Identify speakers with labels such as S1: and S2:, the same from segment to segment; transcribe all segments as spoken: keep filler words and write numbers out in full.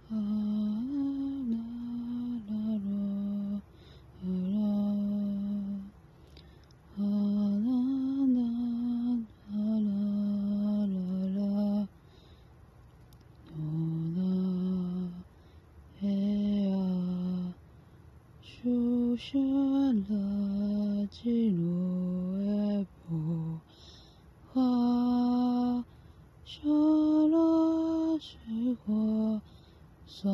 S1: 啊啦啦啦啦，啊啦啦啦啦啦啦，哆啦嘿呀，出现了记录的波花，下了水花。洒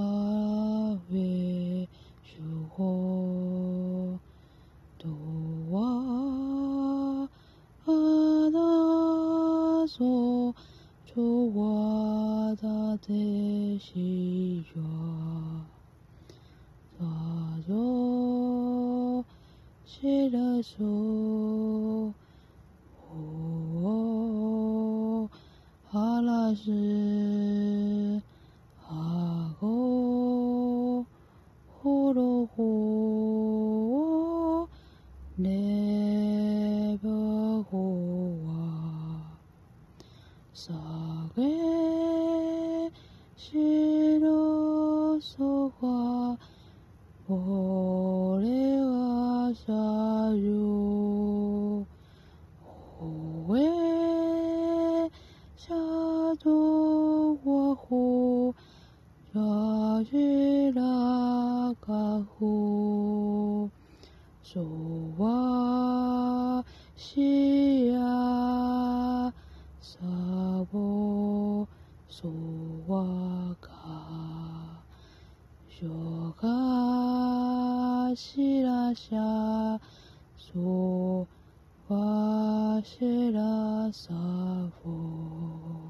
S1: về树火，都哇啊那索，出哇达的西呀，达着西来索，哦，哈拉是。啊个呼噜呼，那个呼啊，萨个西罗索花，波雷瓦萨哟，呼诶，下多瓦呼。扎西拉卡呼，索瓦西呀，萨波索瓦卡，索卡西拉夏，索瓦西拉萨佛。